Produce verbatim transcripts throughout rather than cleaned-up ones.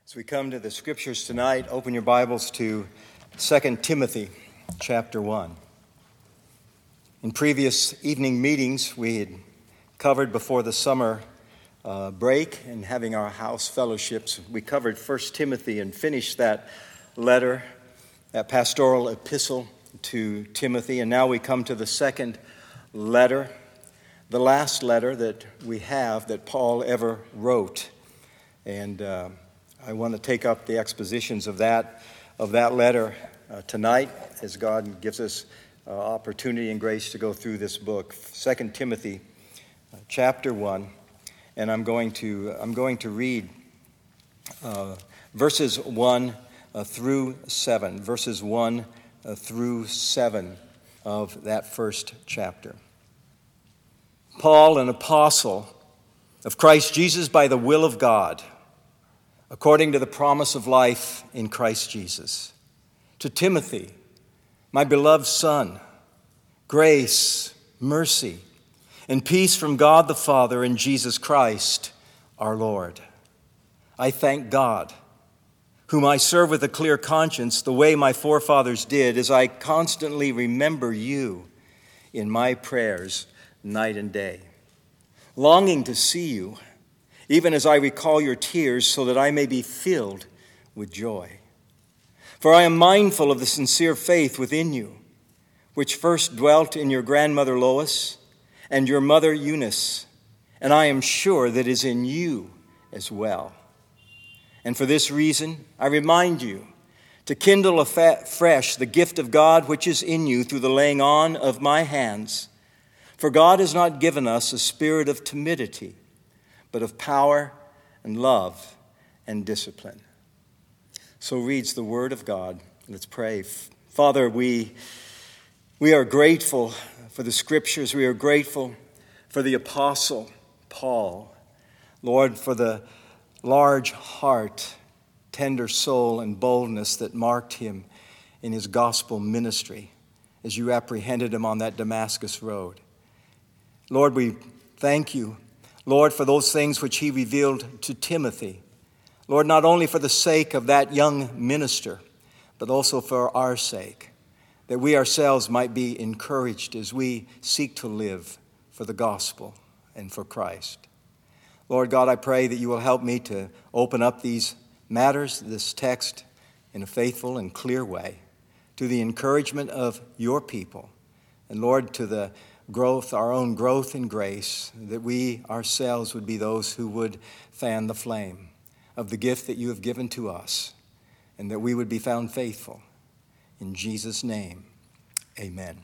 As we come to the scriptures tonight, open your Bibles to Second Timothy chapter one. In previous evening meetings, we had covered before the summer uh, break and having our house fellowships, we covered First Timothy and finished that letter, that pastoral epistle to Timothy. And now we come to the second letter, the last letter that we have that Paul ever wrote. And uh, I want to take up the expositions of that of that letter uh, tonight as God gives us uh, opportunity and grace to go through this book, Second Timothy uh, chapter one, and I'm going to I'm going to read uh, verses one uh, through seven, verses one uh, through seven of that first chapter. Paul, an apostle of Christ Jesus by the will of God, according to the promise of life in Christ Jesus. To Timothy, my beloved son, grace, mercy, and peace from God the Father and Jesus Christ, our Lord. I thank God, whom I serve with a clear conscience, the way my forefathers did, as I constantly remember you in my prayers night and day, longing to see you, even as I recall your tears, so that I may be filled with joy. For I am mindful of the sincere faith within you, which first dwelt in your grandmother Lois and your mother Eunice, and I am sure that is in you as well. And for this reason, I remind you to kindle afresh the gift of God which is in you through the laying on of my hands. For God has not given us a spirit of timidity, but of power and love and discipline. So reads the word of God. Let's pray. Father, we, we are grateful for the scriptures. We are grateful for the apostle Paul. Lord, for the large heart, tender soul, and boldness that marked him in his gospel ministry as you apprehended him on that Damascus road. Lord, we thank you, Lord, for those things which he revealed to Timothy. Lord, not only for the sake of that young minister, but also for our sake, that we ourselves might be encouraged as we seek to live for the gospel and for Christ. Lord God, I pray that you will help me to open up these matters, this text, in a faithful and clear way, to the encouragement of your people. And Lord, to the growth, our own growth in grace, that we ourselves would be those who would fan the flame of the gift that you have given to us, and that we would be found faithful. In Jesus' name, amen.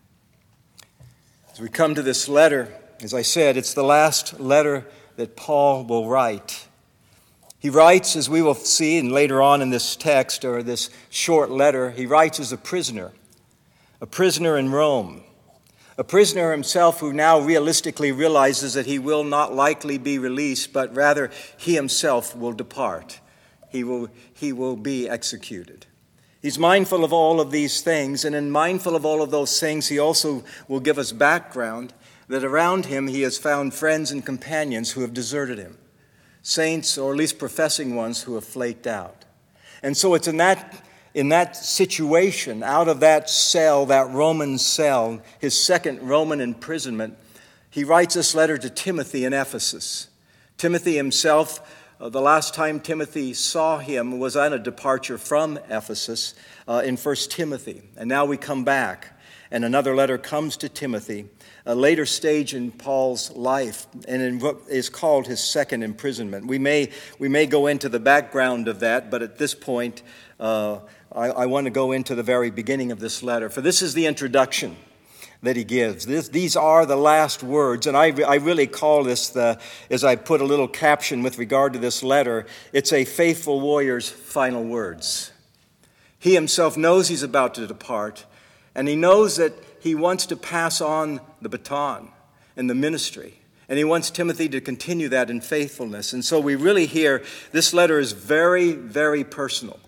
As we come to this letter, as I said, it's the last letter that Paul will write. He writes, as we will see, and later on in this text, or this short letter, he writes as a prisoner, a prisoner in Rome. A prisoner himself who now realistically realizes that he will not likely be released, but rather he himself will depart. He will, he will be executed. He's mindful of all of these things, and in mindful of all of those things, he also will give us background that around him he has found friends and companions who have deserted him, saints, or at least professing ones, who have flaked out. And so it's in that In that situation, out of that cell, that Roman cell, his second Roman imprisonment, he writes this letter to Timothy in Ephesus. Timothy himself, uh, the last time Timothy saw him was on a departure from Ephesus uh, in First Timothy. And now we come back, and another letter comes to Timothy, a later stage in Paul's life, and in what is called his second imprisonment. We may, we may go into the background of that, but at this point, uh, I, I want to go into the very beginning of this letter, for this is the introduction that he gives. This, these are the last words, and I, I really call this, the, as I put a little caption with regard to this letter, it's a faithful warrior's final words. He himself knows he's about to depart, and he knows that he wants to pass on the baton and the ministry, and he wants Timothy to continue that in faithfulness. And so we really hear this letter is very, very personal.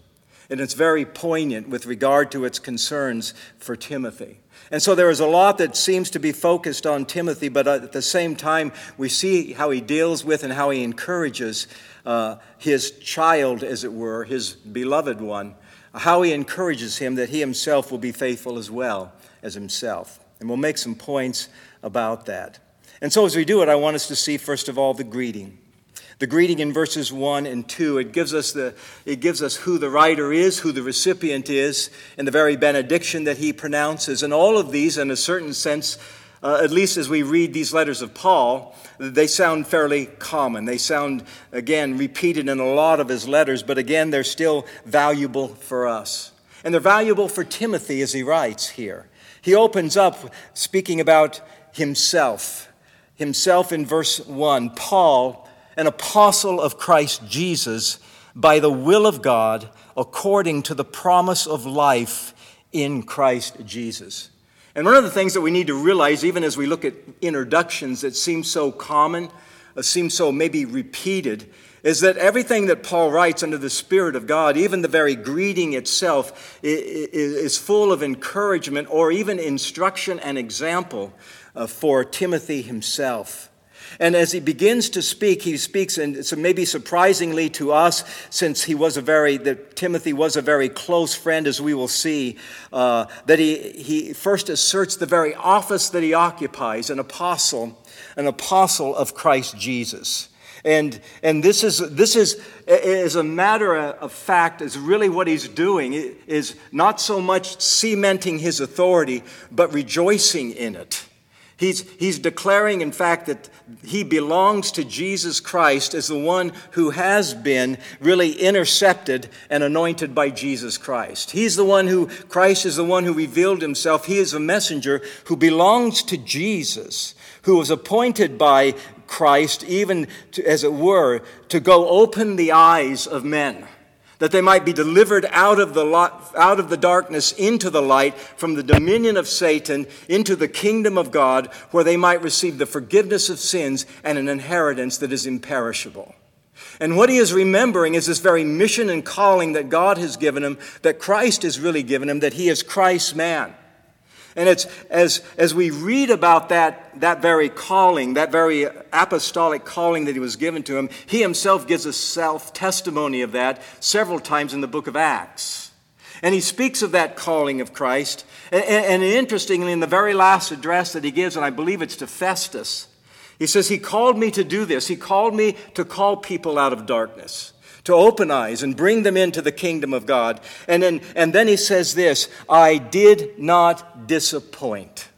And it's very poignant with regard to its concerns for Timothy. And so there is a lot that seems to be focused on Timothy, but at the same time, we see how he deals with and how he encourages uh, his child, as it were, his beloved one, how he encourages him that he himself will be faithful as well as himself. And we'll make some points about that. And so as we do it, I want us to see, first of all, the greeting. The greeting in verses one and two, it gives us the it gives us who the writer is, who the recipient is, and the very benediction that he pronounces. And all of these, in a certain sense, uh, at least as we read these letters of Paul, they sound fairly common. They sound, again, repeated in a lot of his letters, but again, they're still valuable for us. And they're valuable for Timothy as he writes here. He opens up speaking about himself. Himself in verse one, Paul, an apostle of Christ Jesus, by the will of God, according to the promise of life in Christ Jesus. And one of the things that we need to realize, even as we look at introductions that seem so common, uh, seem so maybe repeated, is that everything that Paul writes under the Spirit of God, even the very greeting itself, is full of encouragement or even instruction and example uh, for Timothy himself. And as he begins to speak, he speaks, and so maybe surprisingly to us, since he was a very, that Timothy was a very close friend, as we will see, uh, that he, he first asserts the very office that he occupies, an apostle, an apostle of Christ Jesus. And and this is this is as a matter of fact is really what he's doing, is not so much cementing his authority, but rejoicing in it. He's, he's declaring, in fact, that he belongs to Jesus Christ as the one who has been really intercepted and anointed by Jesus Christ. He's the one who, Christ is the one who revealed himself. He is a messenger who belongs to Jesus, who was appointed by Christ, even to, as it were, to go open the eyes of men, that they might be delivered out of the lot, out of the darkness into the light, from the dominion of Satan into the kingdom of God, where they might receive the forgiveness of sins and an inheritance that is imperishable. And what he is remembering is this very mission and calling that God has given him, that Christ has really given him, that he is Christ's man. And it's as as we read about that, that very calling, that very apostolic calling that he was given to him, he himself gives a self-testimony of that several times in the book of Acts. And he speaks of that calling of Christ. And, and interestingly, in the very last address that he gives, and I believe it's to Festus, he says, he called me to do this. He called me to call people out of darkness, to open eyes and bring them into the kingdom of God. And then, and then he says this, I did not disappoint.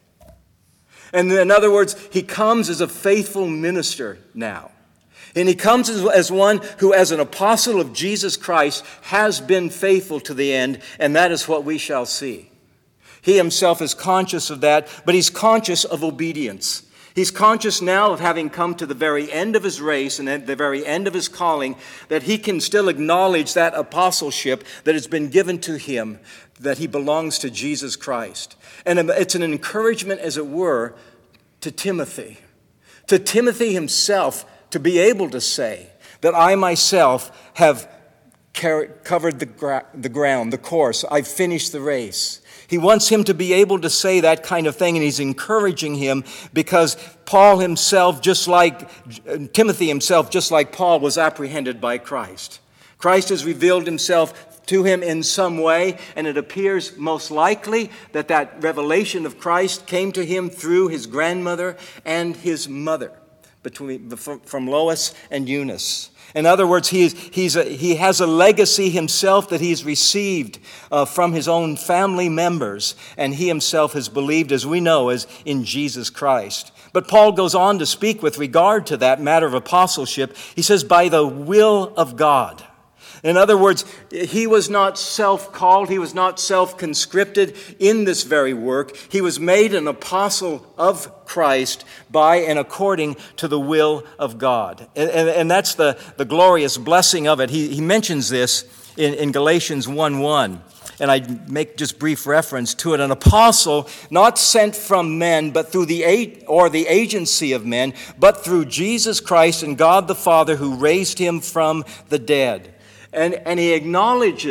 And in other words, he comes as a faithful minister now. And he comes as, as one who, as an apostle of Jesus Christ, has been faithful to the end, and that is what we shall see. He himself is conscious of that, but he's conscious of obedience. He's conscious now of having come to the very end of his race and at the very end of his calling, that he can still acknowledge that apostleship that has been given to him, that he belongs to Jesus Christ. And it's an encouragement, as it were, to Timothy, to Timothy himself, to be able to say that I myself have covered the, gra- the ground, the course, I've finished the race. He wants him to be able to say that kind of thing, and he's encouraging him because Paul himself, just like Timothy himself, just like Paul, was apprehended by Christ. Christ has revealed himself to him in some way, and it appears most likely that that revelation of Christ came to him through his grandmother and his mother, between from Lois and Eunice. In other words, he, is, he's a, he has a legacy himself that he's received uh, from his own family members, and he himself has believed, as we know, as in Jesus Christ. But Paul goes on to speak with regard to that matter of apostleship. He says, by the will of God. In other words, he was not self-called, he was not self-conscripted in this very work. He was made an apostle of Christ by and according to the will of God. And, and, and that's the, the glorious blessing of it. He, he mentions this in, in Galatians one one. And I make just brief reference to it. An apostle not sent from men, but through the or the agency of men, but through Jesus Christ and God the Father who raised him from the dead. And, and he acknowledges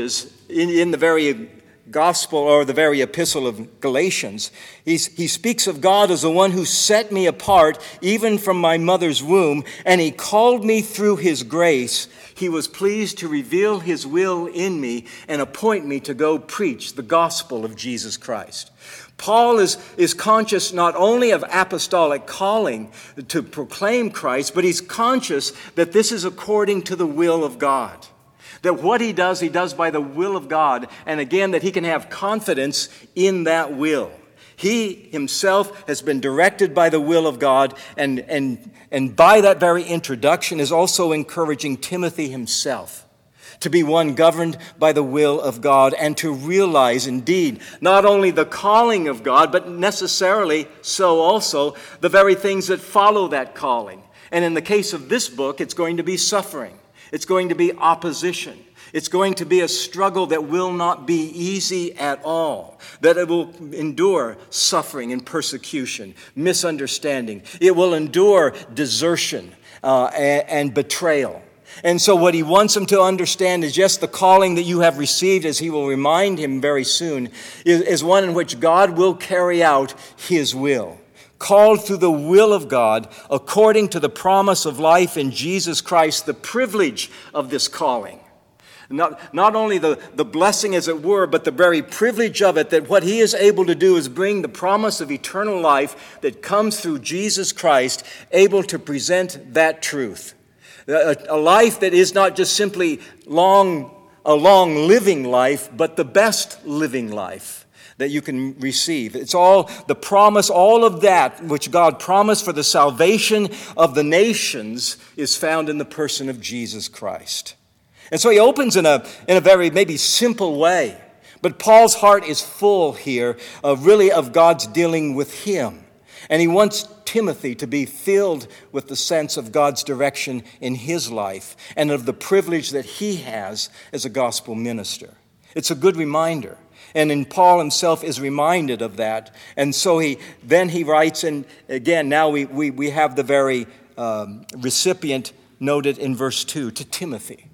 in, in the very gospel or the very epistle of Galatians, he's, he speaks of God as the one who set me apart even from my mother's womb, and he called me through his grace. He was pleased to reveal his will in me and appoint me to go preach the gospel of Jesus Christ. Paul is, is conscious not only of apostolic calling to proclaim Christ, but he's conscious that this is according to the will of God. That what he does, he does by the will of God. And again, that he can have confidence in that will. He himself has been directed by the will of God, and, and, and by that very introduction is also encouraging Timothy himself to be one governed by the will of God and to realize indeed not only the calling of God, but necessarily so also the very things that follow that calling. And in the case of this book, it's going to be suffering. It's going to be opposition. It's going to be a struggle that will not be easy at all, that it will endure suffering and persecution, misunderstanding. It will endure desertion uh, and, and betrayal. And so what he wants him to understand is, yes, the calling that you have received, as he will remind him very soon, is, is one in which God will carry out his will. Called through the will of God, according to the promise of life in Jesus Christ, the privilege of this calling. Not, not only the, the blessing, as it were, but the very privilege of it, that what he is able to do is bring the promise of eternal life that comes through Jesus Christ, able to present that truth. A, a life that is not just simply long, a long living life, but the best living life that you can receive. It's all the promise, all of that which God promised for the salvation of the nations is found in the person of Jesus Christ. And so he opens in a, in a very maybe simple way, but Paul's heart is full here of really of God's dealing with him. And he wants Timothy to be filled with the sense of God's direction in his life and of the privilege that he has as a gospel minister. It's a good reminder. And then Paul himself is reminded of that. And so he then he writes, and again, now we, we, we have the very um, recipient noted in verse two, to Timothy.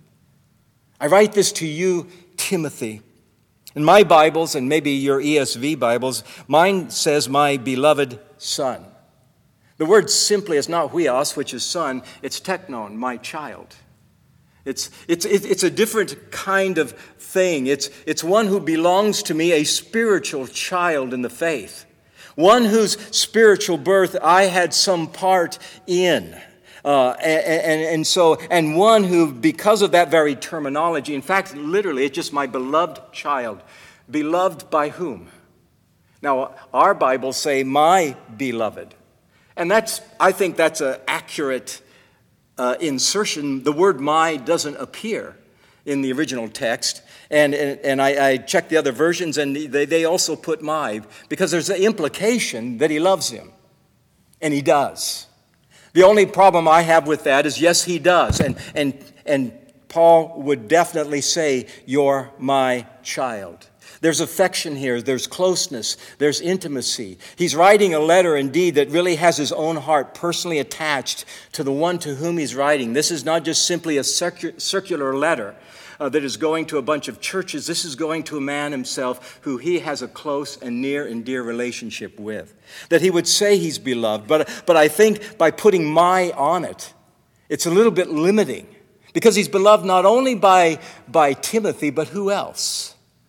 I write this to you, Timothy. In my Bibles, and maybe your E S V Bibles, mine says, my beloved son. The word simply is not huios, which is son. It's teknon, my child. It's, it's, it's a different kind of thing. It's, it's one who belongs to me, a spiritual child in the faith. One whose spiritual birth I had some part in. Uh, and, and, and so, and one who, because of that very terminology, in fact, literally, it's just my beloved child. Beloved by whom? Now, our Bibles say, my beloved. And that's, I think that's an accurate Uh, insertion. The word my doesn't appear in the original text. And, and, and I, I checked the other versions, and they, they also put my, because there's the implication that he loves him. And he does. The only problem I have with that is, yes, he does. And, and, and Paul would definitely say, you're my child. There's affection here, there's closeness, there's intimacy. He's writing a letter, indeed, that really has his own heart personally attached to the one to whom he's writing. This is not just simply a circu- circular letter uh, that is going to a bunch of churches. This is going to a man himself who he has a close and near and dear relationship with. That he would say he's beloved, but, but I think by putting my on it, it's a little bit limiting. Because he's beloved not only by, by Timothy, but who else?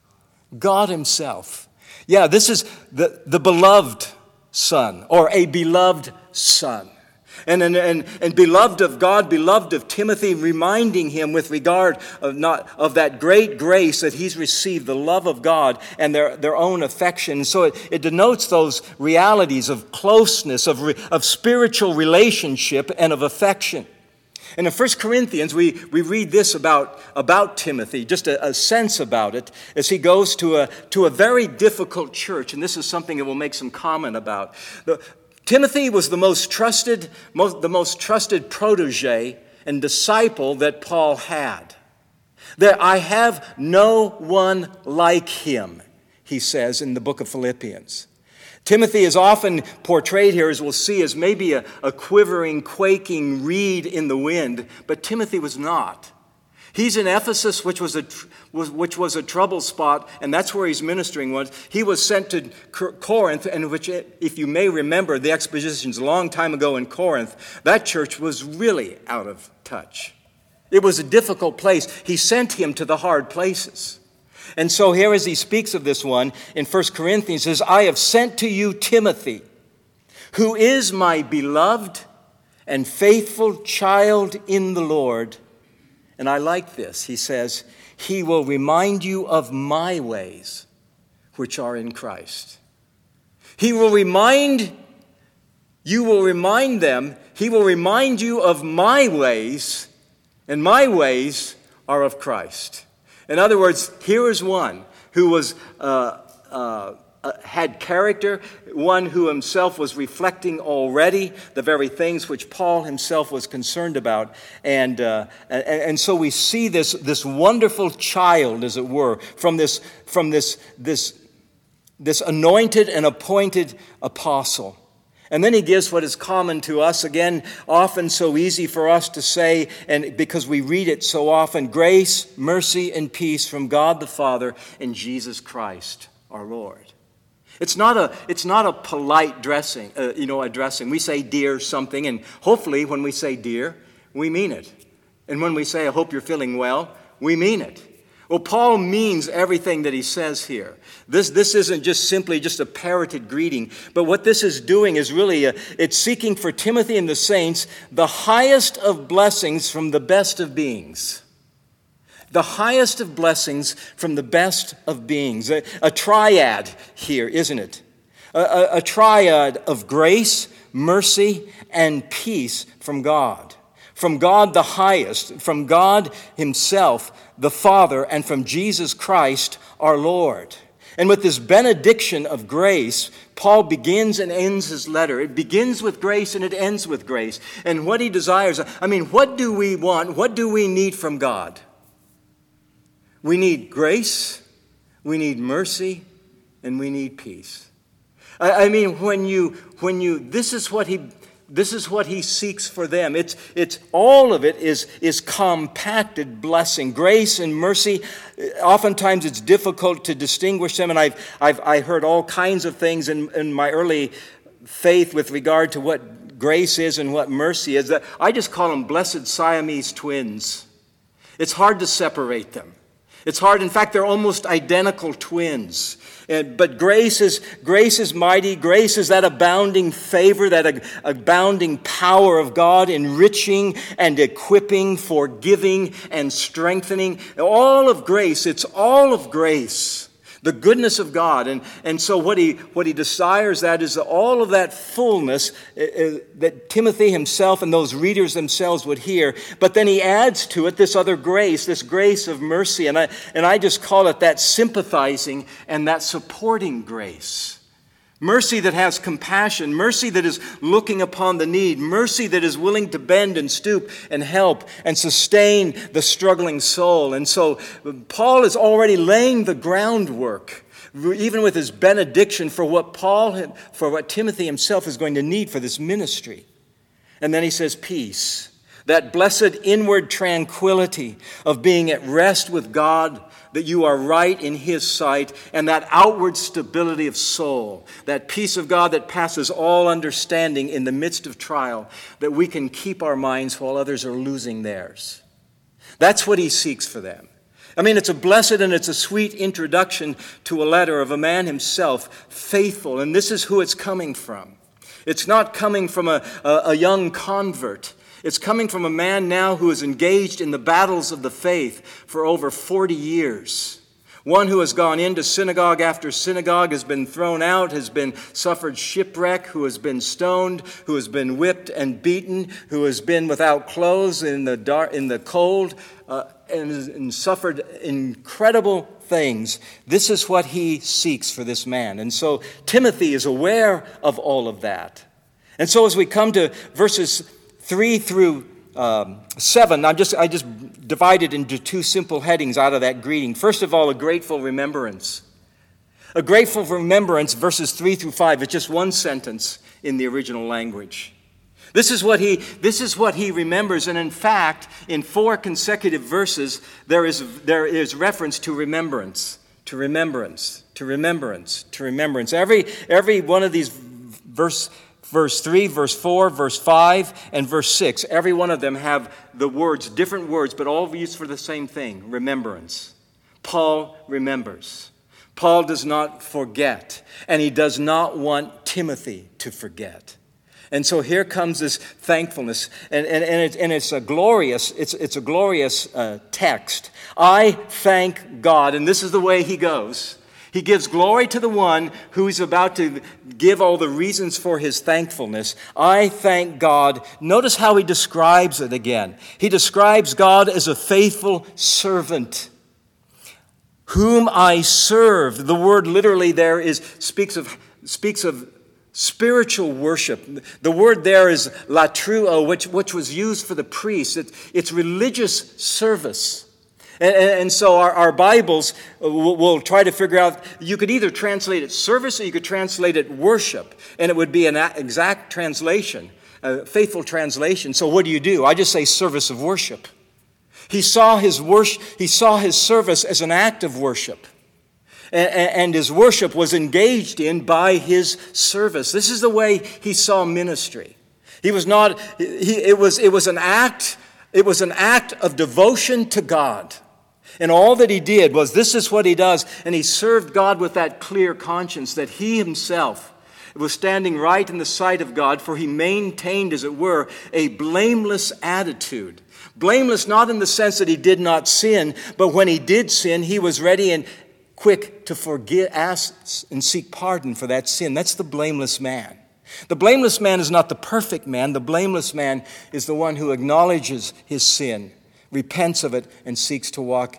God himself. Yeah, this is the, the beloved son, or a beloved son. And, and, and, and beloved of God, beloved of Timothy, reminding him with regard of, not, of that great grace that he's received, the love of God and their, their own affection. So it, it denotes those realities of closeness, of, re, of spiritual relationship, and of affection. And in First Corinthians, we, we read this about, about Timothy, just a, a sense about it, as he goes to a, to a very difficult church. And this is something that we'll make some comment about. The, Timothy was the most trusted, most, the most trusted protege and disciple that Paul had. There, I have no one like him, he says in the book of Philippians. Timothy is often portrayed here, as we'll see, as maybe a, a quivering, quaking reed in the wind, but Timothy was not. He's in Ephesus, which was a which was a trouble spot, and that's where he's ministering. Was he was sent to Corinth, and which, if you may remember, the expositions a long time ago in Corinth, that church was really out of touch. It was a difficult place. He sent him to the hard places. And so here as he speaks of this one in First Corinthians, he says, I have sent to you Timothy, who is my beloved and faithful child in the Lord. And I like this. He says, he will remind you of my ways, which are in Christ. He will remind, you will remind them, he will remind you of my ways, and my ways are of Christ. In other words, here is one who was uh, uh, uh, had character, one who himself was reflecting already the very things which Paul himself was concerned about. And, uh, and, and so we see this, this wonderful child, as it were, from this, from this, this, this anointed and appointed apostle. And then he gives what is common to us, again, often so easy for us to say, and because we read it so often, grace, mercy, and peace from God the Father and Jesus Christ, our Lord. It's not a, it's not a polite dressing, uh, you know, addressing. We say dear something, and hopefully when we say dear, we mean it. And when we say, I hope you're feeling well, we mean it. Well, Paul means everything that he says here. This, this isn't just simply just a parroted greeting, but what this is doing is really, a, it's seeking for Timothy and the saints the highest of blessings from the best of beings. The highest of blessings from the best of beings. A, a triad here, isn't it? A, a, a triad of grace, mercy, and peace from God. From God the highest, from God himself, the Father, and from Jesus Christ, our Lord. And with this benediction of grace, Paul begins and ends his letter. It begins with grace and it ends with grace. And what he desires, I mean, what do we want? What do we need from God? We need grace, we need mercy, and we need peace. I, I mean, when you, when you, this is what he... This is what he seeks for them. It's, it's all of it is, is compacted blessing, grace and mercy. Oftentimes it's difficult to distinguish them, and I've, I've I heard all kinds of things in, in my early faith with regard to what grace is and what mercy is. I just call them blessed Siamese twins. It's hard to separate them. It's hard. In fact, they're almost identical twins. And, but grace is, grace is mighty. Grace is that abounding favor, that ag- abounding power of God, enriching and equipping, forgiving and strengthening. All of grace. It's all of grace. The goodness of God. And, and so what he, what he desires that is all of that fullness uh, uh, that Timothy himself and those readers themselves would hear. But then he adds to it this other grace, this grace of mercy. And I, and I just call it that sympathizing and that supporting grace. Mercy that has compassion, mercy that is looking upon the need, mercy that is willing to bend and stoop and help and sustain the struggling soul. And so Paul is already laying the groundwork, even with his benediction, for what Paul, for what Timothy himself is going to need for this ministry. And then he says, peace, that blessed inward tranquility of being at rest with God, that you are right in his sight, and that outward stability of soul, that peace of God that passes all understanding in the midst of trial, that we can keep our minds while others are losing theirs. That's what he seeks for them. I mean, it's a blessed and it's a sweet introduction to a letter of a man himself, faithful, and this is who it's coming from. It's not coming from a, a, a young convert. It's coming from a man now who is engaged in the battles of the faith for over forty years. One who has gone into synagogue after synagogue, has been thrown out, has been suffered shipwreck, who has been stoned, who has been whipped and beaten, who has been without clothes in the dark, in the cold, uh, and, and suffered incredible things. This is what he seeks for this man. And so Timothy is aware of all of that. And so as we come to verses Three through um, seven, I just I just divided into two simple headings out of that greeting. First of all, a grateful remembrance. A grateful remembrance, verses three through five. It's just one sentence in the original language. This is what he, this is what he remembers. And in fact, in four consecutive verses, there is, there is reference to remembrance, to remembrance, to remembrance, to remembrance. Every, every one of these verse, verse three, verse four, verse five, and verse six, every one of them have the words, different words, but all used for the same thing, remembrance. Paul remembers. Paul does not forget, and he does not want Timothy to forget. And so here comes this thankfulness, and, and, and, it, and it's a glorious, it's, it's a glorious uh, text. I thank God, and this is the way he goes. He gives glory to the one who is about to give all the reasons for his thankfulness. I thank God. Notice how he describes it again. He describes God as a faithful servant whom I serve. The word literally there is speaks of speaks of spiritual worship. The word there is latruo, which, which was used for the priests. It, it's religious service. And, and, and so our, our Bibles will, will try to figure out, you could either translate it service or you could translate it worship. And it would be an exact translation, a faithful translation. So what do you do? I just say service of worship. He saw his worship, he saw his service as an act of worship. And his worship was engaged in by his service. This is the way he saw ministry. He was not, he, it was, it was an act, it was an act of devotion to God. And all that he did was, this is what he does. And he served God with that clear conscience that he himself was standing right in the sight of God, for he maintained, as it were, a blameless attitude. Blameless not in the sense that he did not sin, but when he did sin, he was ready and quick to forgive, ask, and seek pardon for that sin. That's the blameless man. The blameless man is not the perfect man. The blameless man is the one who acknowledges his sin, repents of it, and seeks to walk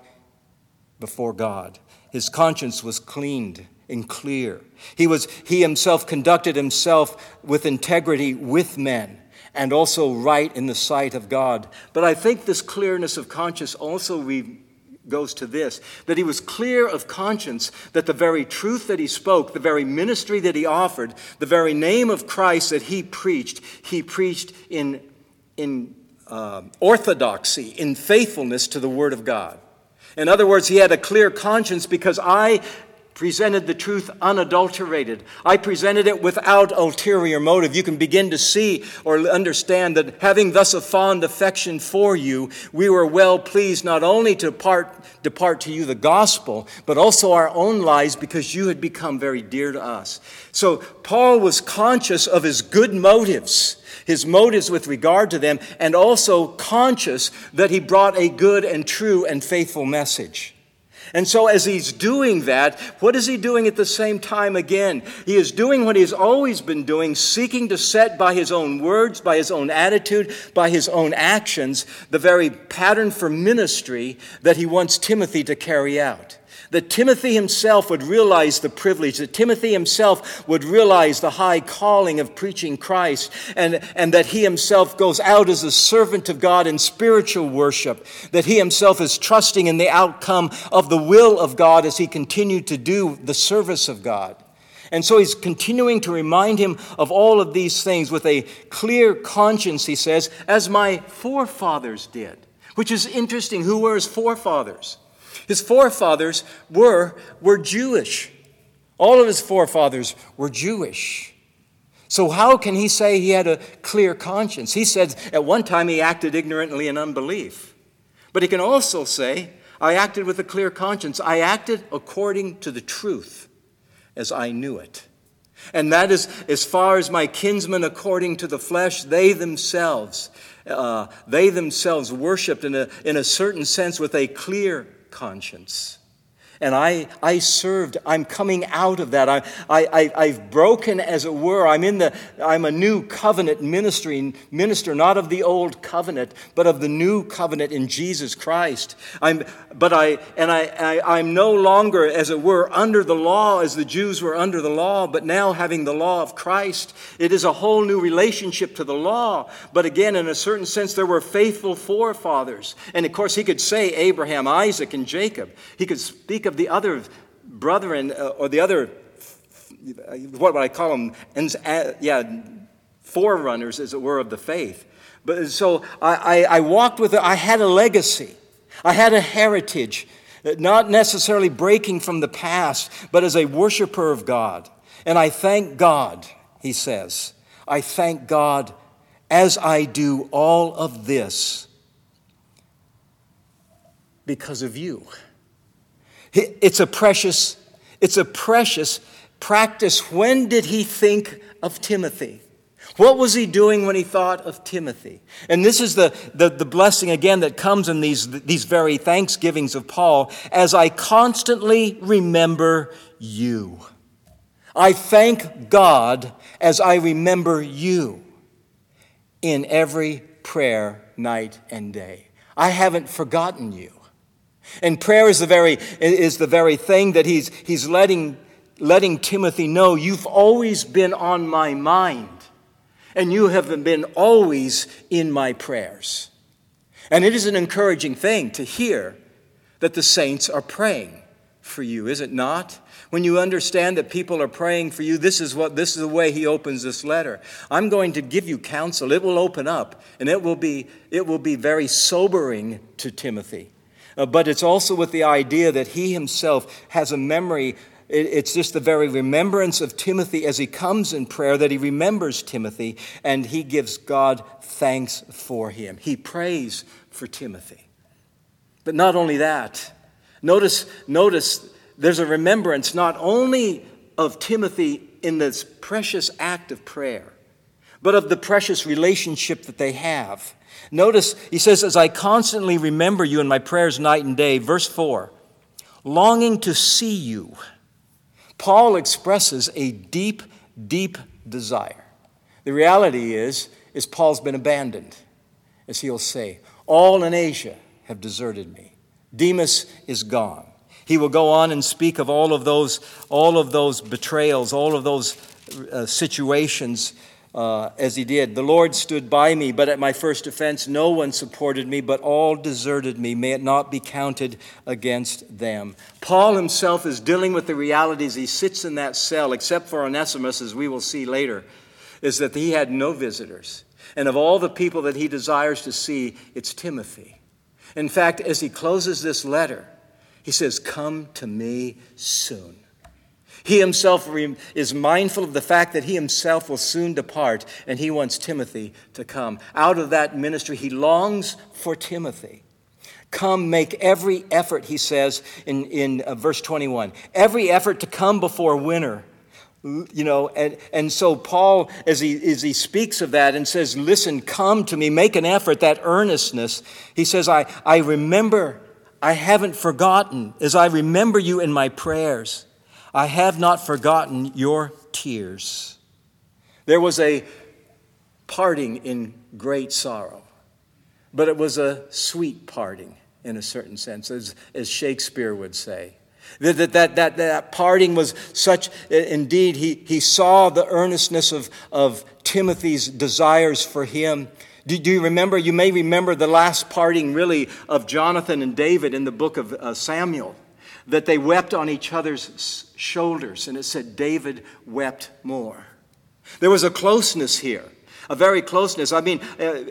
before God. His conscience was cleaned and clear. He was, he himself conducted himself with integrity with men, and also right in the sight of God. But I think this clearness of conscience also we goes to this, that he was clear of conscience that the very truth that he spoke, the very ministry that he offered, the very name of Christ that he preached, he preached in, in uh, orthodoxy, in faithfulness to the Word of God. In other words, he had a clear conscience because I presented the truth unadulterated. I presented it without ulterior motive. You can begin to see or understand that having thus a fond affection for you, we were well pleased not only to part, depart to you the gospel, but also our own lives because you had become very dear to us. So Paul was conscious of his good motives, his motives with regard to them, and also conscious that he brought a good and true and faithful message. And so as he's doing that, what is he doing at the same time again? He is doing what he's always been doing, seeking to set by his own words, by his own attitude, by his own actions, the very pattern for ministry that he wants Timothy to carry out. That Timothy himself would realize the privilege, that Timothy himself would realize the high calling of preaching Christ, and, and that he himself goes out as a servant of God in spiritual worship, that he himself is trusting in the outcome of the will of God as he continued to do the service of God. And so he's continuing to remind him of all of these things with a clear conscience, he says, as my forefathers did, which is interesting. Who were his forefathers? His forefathers were, were Jewish. All of his forefathers were Jewish. So how can he say he had a clear conscience? He said at one time he acted ignorantly in unbelief. But he can also say, I acted with a clear conscience. I acted according to the truth as I knew it. And that is as far as my kinsmen according to the flesh, they themselves, uh, they themselves worshiped in a, in a certain sense with a clear conscience. And I, I served, I'm coming out of that. I, I, I've broken, as it were. I'm in the, I'm a new covenant ministry, minister, not of the old covenant, but of the new covenant in Jesus Christ. I'm, but I, and I, I, I'm no longer, as it were, under the law as the Jews were under the law, but now having the law of Christ, it is a whole new relationship to the law. But again, in a certain sense, there were faithful forefathers. And of course, he could say Abraham, Isaac, and Jacob. He could speak of the other brethren, uh, or the other, what would I call them? And, uh, yeah, forerunners, as it were, of the faith. But so I, I, I walked with it. I had a legacy. I had a heritage, not necessarily breaking from the past, but as a worshiper of God. And I thank God, he says, I thank God as I do all of this because of you. It's a precious, it's a precious practice. When did he think of Timothy? What was he doing when he thought of Timothy? And this is the, the, the blessing, again, that comes in these, these very thanksgivings of Paul. As I constantly remember you. I thank God as I remember you in every prayer, night and day. I haven't forgotten you. And prayer is the very, is the very thing that he's, he's letting, letting Timothy know. You've always been on my mind. And you have been always in my prayers. And it is an encouraging thing to hear that the saints are praying for you, is it not? When you understand that people are praying for you, this is what this is the way he opens this letter. I'm going to give you counsel. It will open up, and it will be it will be very sobering to Timothy. Uh, but it's also with the idea that he himself has a memory. It's just the very remembrance of Timothy as he comes in prayer that he remembers Timothy, and he gives God thanks for him. He prays for Timothy. But not only that, notice, notice there's a remembrance not only of Timothy in this precious act of prayer, but of the precious relationship that they have. Notice, he says, as I constantly remember you in my prayers night and day, verse four, longing to see you. Paul expresses a deep, deep desire. The reality is, is Paul's been abandoned. As he'll say, all in Asia have deserted me. Demas is gone. He will go on and speak of all of those, all of those betrayals, all of those uh, situations uh, as he did. The Lord stood by me, but at my first offense no one supported me, but all deserted me. May it not be counted against them. Paul himself is dealing with the realities. He sits in that cell, except for Onesimus, as we will see later, is that he had no visitors. And of all the people that he desires to see, it's Timothy. In fact, as he closes this letter, he says, come to me soon. He himself is mindful of the fact that he himself will soon depart, and he wants Timothy to come. Out of that ministry, he longs for Timothy. Come, make every effort, he says in, in uh, verse twenty-one, every effort to come before winter. You know, and, and so Paul, as he, as he speaks of that and says, listen, come to me, make an effort, that earnestness, he says, I, I remember, I haven't forgotten, as I remember you in my prayers. I have not forgotten your tears. There was a parting in great sorrow, but it was a sweet parting in a certain sense, as, as Shakespeare would say. That, that, that, that, that parting was such, indeed, he, he saw the earnestness of, of Timothy's desires for him. Do, do you remember, you may remember the last parting really of Jonathan and David in the book of uh, Samuel, that they wept on each other's shoulders, and it said David wept more. There was a closeness here, a very closeness. I mean,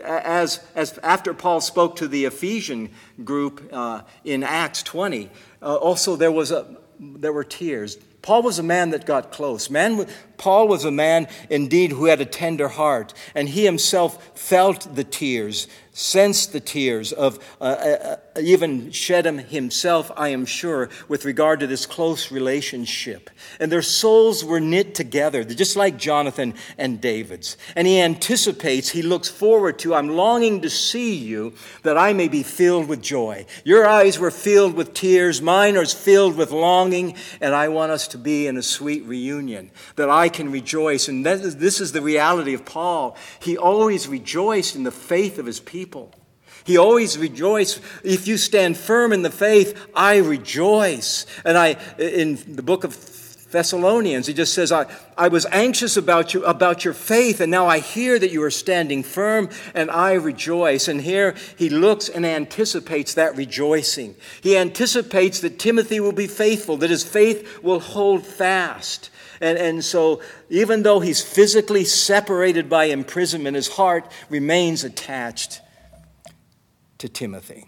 as, as after Paul spoke to the Ephesian group uh, in Acts twenty, uh, also there was a there were tears. Paul was a man that got close. Man, Paul was a man, indeed, who had a tender heart, and he himself felt the tears, sensed the tears of, uh, uh, even shed them himself, I am sure, with regard to this close relationship. And their souls were knit together, just like Jonathan and David's. And he anticipates, he looks forward to, I'm longing to see you, that I may be filled with joy. Your eyes were filled with tears, mine are filled with longing, and I want us to be in a sweet reunion, that I can rejoice. And that is, this is the reality of Paul. He always rejoiced in the faith of his people. He always rejoiced. If you stand firm in the faith, I rejoice. And I, in the book of Thessalonians. He just says, I, I was anxious about you, about your faith, and now I hear that you are standing firm, and I rejoice. And here he looks and anticipates that rejoicing. He anticipates that Timothy will be faithful, that his faith will hold fast. And, and so even though he's physically separated by imprisonment, his heart remains attached to Timothy.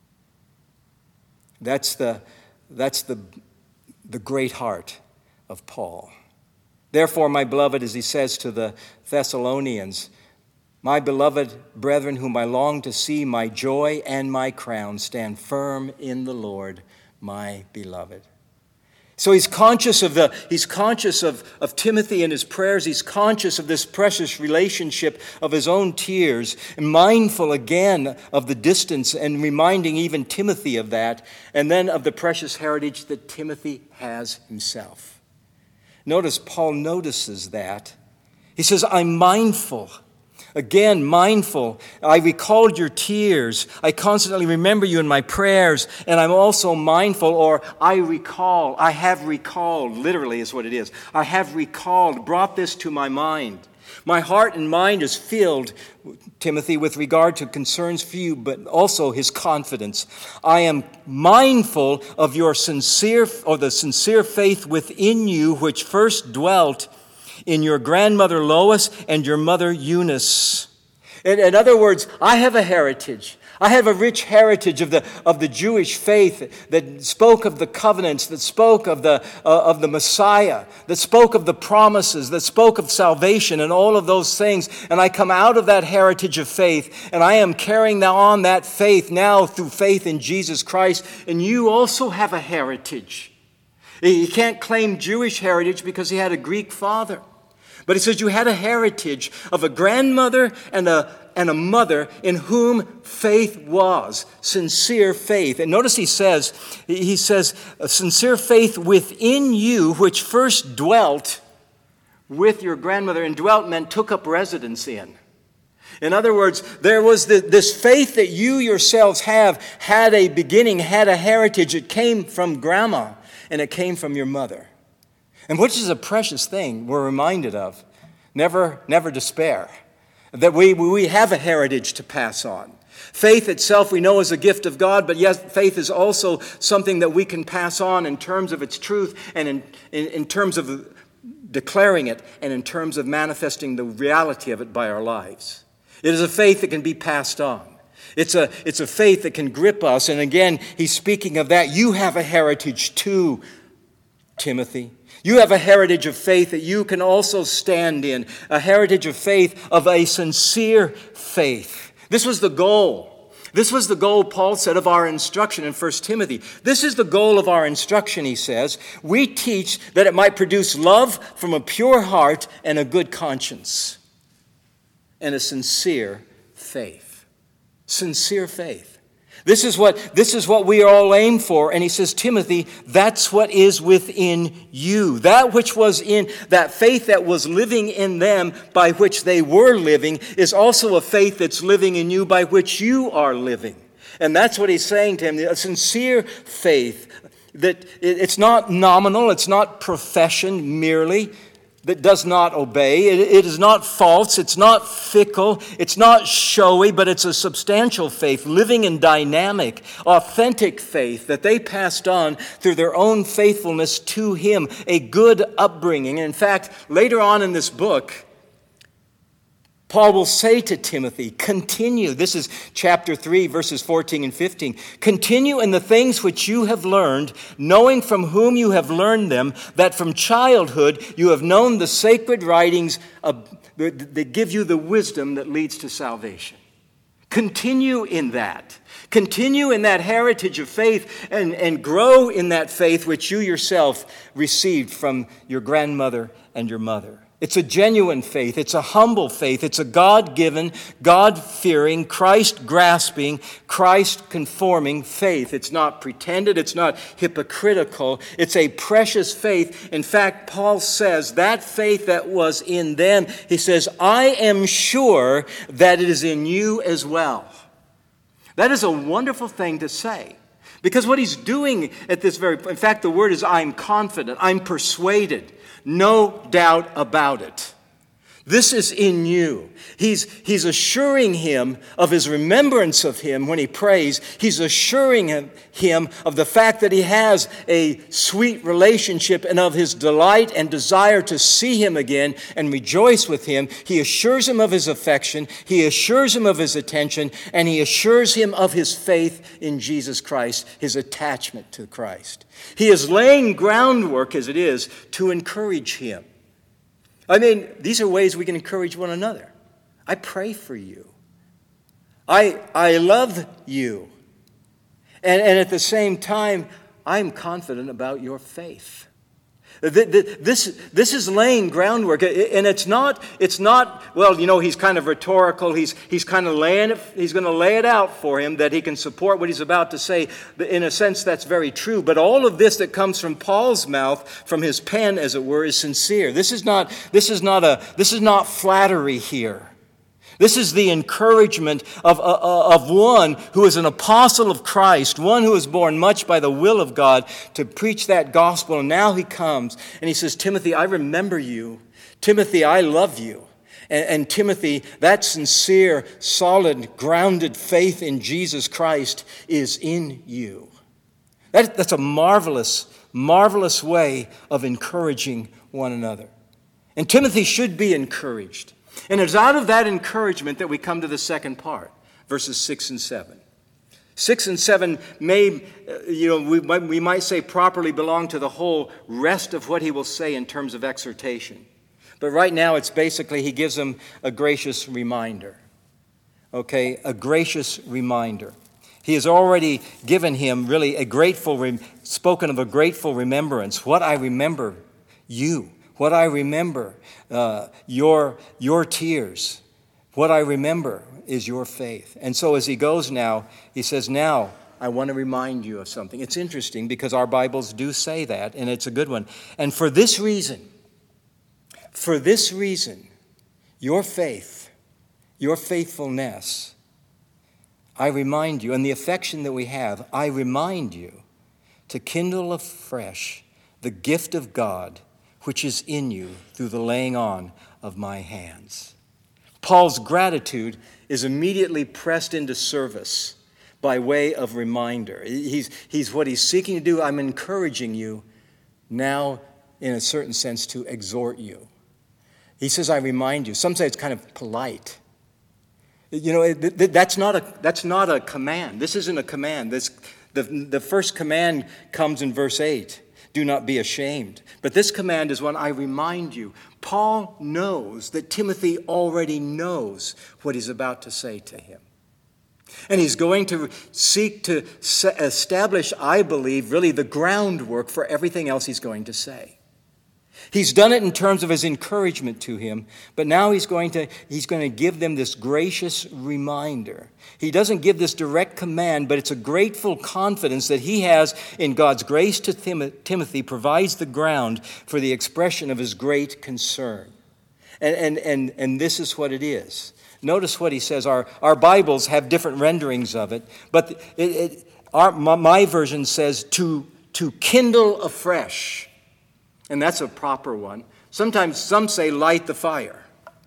That's the, that's the, the great heart of Paul. Therefore, my beloved, as he says to the Thessalonians, my beloved brethren whom I long to see, my joy and my crown, stand firm in the Lord, my beloved. So he's conscious of the he's conscious of, of Timothy and his prayers. He's conscious of this precious relationship, of his own tears, and mindful again of the distance and reminding even Timothy of that, and then of the precious heritage that Timothy has himself. Notice Paul notices that. He says, I'm mindful. Again, mindful. I recalled your tears. I constantly remember you in my prayers, and I'm also mindful, or I recall. I have recalled, literally is what it is. I have recalled, brought this to my mind. My heart and mind is filled, Timothy, with regard to concerns for you, but also his confidence. I am mindful of your sincere, or the sincere faith within you, which first dwelt in your grandmother Lois and your mother Eunice. In, in other words, I have a heritage. I have a rich heritage of the of the Jewish faith that spoke of the covenants, that spoke of the uh, of the Messiah, that spoke of the promises, that spoke of salvation and all of those things. And I come out of that heritage of faith, and I am carrying now on that faith now through faith in Jesus Christ. And you also have a heritage. He can't claim Jewish heritage because he had a Greek father. But he says you had a heritage of a grandmother and a, and a mother in whom faith was, sincere faith. And notice he says, he says, a sincere faith within you, which first dwelt with your grandmother. And dwelt meant took up residence in. In other words, there was the, this faith that you yourselves have had a beginning, had a heritage. It came from grandma and it came from your mother. And which is a precious thing we're reminded of. Never, never despair. That we, we have a heritage to pass on. Faith itself we know is a gift of God, but yes, faith is also something that we can pass on in terms of its truth and in, in, in terms of declaring it and in terms of manifesting the reality of it by our lives. It is a faith that can be passed on. It's a, it's a faith that can grip us. And again, he's speaking of that. You have a heritage too, Timothy. You have a heritage of faith that you can also stand in, a heritage of faith, of a sincere faith. This was the goal. This was the goal, Paul said, of our instruction in First Timothy. This is the goal of our instruction, he says. We teach that it might produce love from a pure heart and a good conscience and a sincere faith. Sincere faith. This is what, this is what we all aim for. And he says, Timothy, that's what is within you. That which was in, that faith that was living in them by which they were living is also a faith that's living in you by which you are living. And that's what he's saying to him, a sincere faith. That it's not nominal, it's not profession merely, that does not obey. It, it is not false. It's not fickle. It's not showy, but it's a substantial faith, living and dynamic, authentic faith that they passed on through their own faithfulness to him, a good upbringing. And in fact, later on in this book, Paul will say to Timothy, continue. This is chapter three, verses fourteen and fifteen. Continue in the things which you have learned, knowing from whom you have learned them, that from childhood you have known the sacred writings of, that give you the wisdom that leads to salvation. Continue in that. Continue in that heritage of faith and, and grow in that faith which you yourself received from your grandmother and your mother. It's a genuine faith. It's a humble faith. It's a God-given, God-fearing, Christ-grasping, Christ-conforming faith. It's not pretended. It's not hypocritical. It's a precious faith. In fact, Paul says that faith that was in them, he says, I am sure that it is in you as well. That is a wonderful thing to say. Because what he's doing at this very point, in fact, the word is I'm confident, I'm persuaded, no doubt about it. This is in you. He's, he's assuring him of his remembrance of him when he prays. He's assuring him, him of the fact that he has a sweet relationship and of his delight and desire to see him again and rejoice with him. He assures him of his affection. He assures him of his attention. And he assures him of his faith in Jesus Christ, his attachment to Christ. He is laying groundwork, as it is, to encourage him. I mean, these are ways we can encourage one another. I pray for you. I, I love you. And, and at the same time, I'm confident about your faith. This, this is laying groundwork, and it's not, it's not, well, you know, he's kind of rhetorical. He's, he's kind of laying it, he's going to lay it out for him that he can support what he's about to say. In a sense, that's very true. But all of this that comes from Paul's mouth, from his pen, as it were, is sincere. This is not, this is not a, this is not flattery here. This is the encouragement of, uh, of one who is an apostle of Christ, one who is born much by the will of God to preach that gospel. And now he comes and he says, Timothy, I remember you. Timothy, I love you. And, and Timothy, that sincere, solid, grounded faith in Jesus Christ is in you. That, that's a marvelous, marvelous way of encouraging one another. And Timothy should be encouraged. And it's out of that encouragement that we come to the second part, verses six and seven. Six and seven may, you know, we, we might say properly belong to the whole rest of what he will say in terms of exhortation. But right now it's basically he gives them a gracious reminder. Okay, a gracious reminder. He has already given him really a grateful, spoken of a grateful remembrance. What I remember you. What I remember, uh, your, your tears. What I remember is your faith. And so as he goes now, he says, now I want to remind you of something. It's interesting because our Bibles do say that, and it's a good one. And for this reason, for this reason, your faith, your faithfulness, I remind you, and the affection that we have, I remind you to kindle afresh the gift of God which is in you through the laying on of my hands. Paul's gratitude is immediately pressed into service by way of reminder. He's, he's what he's seeking to do. I'm encouraging you now, in a certain sense, to exhort you. He says, I remind you. Some say it's kind of polite. You know, that's not a, that's not a command. This isn't a command. This, the, the first command comes in verse eight. Do not be ashamed. But this command is one I remind you. Paul knows that Timothy already knows what he's about to say to him. And he's going to seek to establish, I believe, really the groundwork for everything else he's going to say. He's done it in terms of his encouragement to him, but now he's going to, he's going to give them this gracious reminder. He doesn't give this direct command, but it's a grateful confidence that he has in God's grace to Tim- Timothy provides the ground for the expression of his great concern. And, and, and, and this is what it is. Notice what he says. Our, our Bibles have different renderings of it, but it, it, our, my, my version says to, to kindle afresh. And that's a proper one. Sometimes some say light the fire.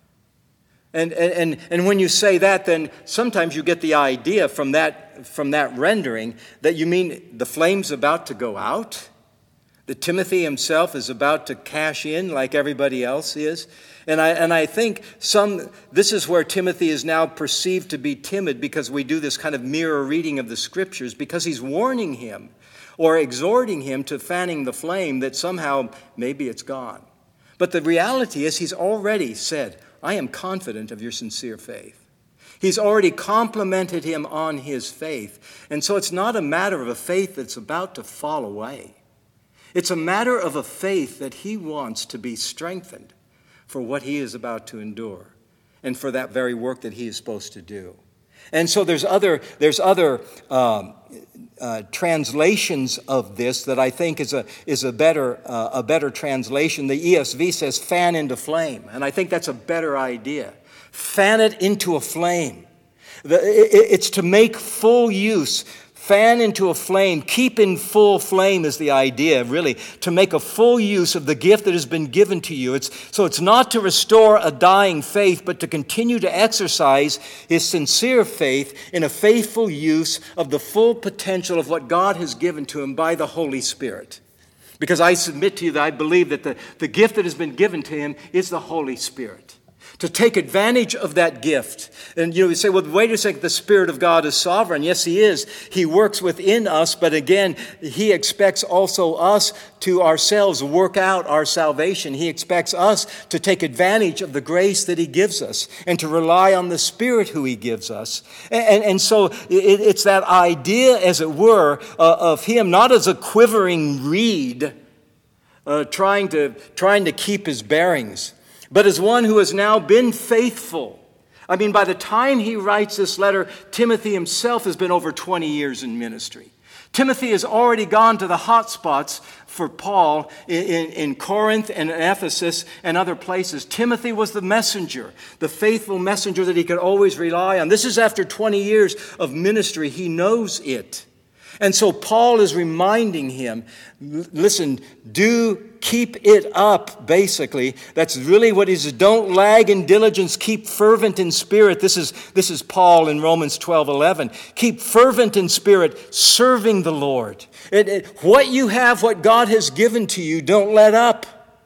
And, and, and when you say that, then sometimes you get the idea from that, from that rendering that you mean the flame's about to go out, that Timothy himself is about to cash in like everybody else is. And I, and I think some, this is where Timothy is now perceived to be timid because we do this kind of mirror reading of the Scriptures because he's warning him or exhorting him to fanning the flame that somehow maybe it's gone. But the reality is he's already said, I am confident of your sincere faith. He's already complimented him on his faith. And so it's not a matter of a faith that's about to fall away. It's a matter of a faith that he wants to be strengthened for what he is about to endure and for that very work that he is supposed to do. And so there's other, there's other um, uh, translations of this that I think is a, is a, better, uh, a better translation. The E S V says fan into flame, and I think that's a better idea. Fan it into a flame. The, it, it's to make full use, Fan into a flame, keep in full flame is the idea, really, to make a full use of the gift that has been given to you. It's, so it's not to restore a dying faith, but to continue to exercise his sincere faith in a faithful use of the full potential of what God has given to him by the Holy Spirit. Because I submit to you that I believe that the, the gift that has been given to him is the Holy Spirit. To take advantage of that gift. And you know, you say, well, wait a second, the Spirit of God is sovereign. Yes, he is. He works within us, but again, he expects also us to ourselves work out our salvation. He expects us to take advantage of the grace that he gives us and to rely on the Spirit who he gives us. And, and, and so it, it's that idea, as it were, uh, of him not as a quivering reed uh, trying to, trying to keep his bearings, but as one who has now been faithful. I mean, by the time he writes this letter, Timothy himself has been over twenty years in ministry. Timothy has already gone to the hot spots for Paul in, in, in Corinth and Ephesus and other places. Timothy was the messenger, the faithful messenger that he could always rely on. This is after twenty years of ministry. He knows it. And so Paul is reminding him, listen, do keep it up, basically. That's really what he says. Don't lag in diligence. Keep fervent in spirit. This is, this is Paul in Romans twelve eleven. Keep fervent in spirit, serving the Lord. It, it, what you have, what God has given to you, don't let up.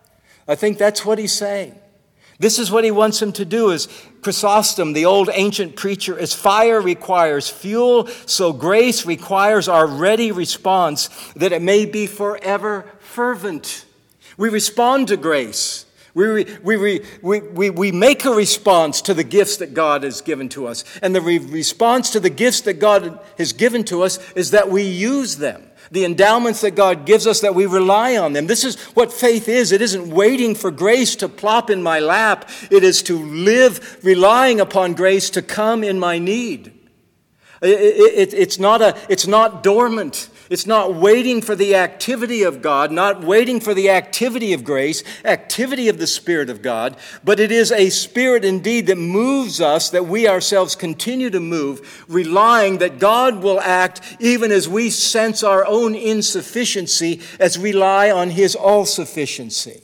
I think that's what he's saying. This is what he wants him to do. As Chrysostom, the old ancient preacher, as fire requires fuel, so grace requires our ready response, that it may be forever fervent. We respond to grace. We, we, we, we, we make a response to the gifts that God has given to us. And the re- response to the gifts that God has given to us is that we use them. The endowments that God gives us, that we rely on them. This is what faith is. It isn't waiting for grace to plop in my lap. It is to live relying upon grace to come in my need. It, it, it's, not a, it's not dormant. It's not waiting for the activity of God, not waiting for the activity of grace, activity of the Spirit of God, but it is a Spirit indeed that moves us, that we ourselves continue to move, relying that God will act even as we sense our own insufficiency, as we rely on his all-sufficiency.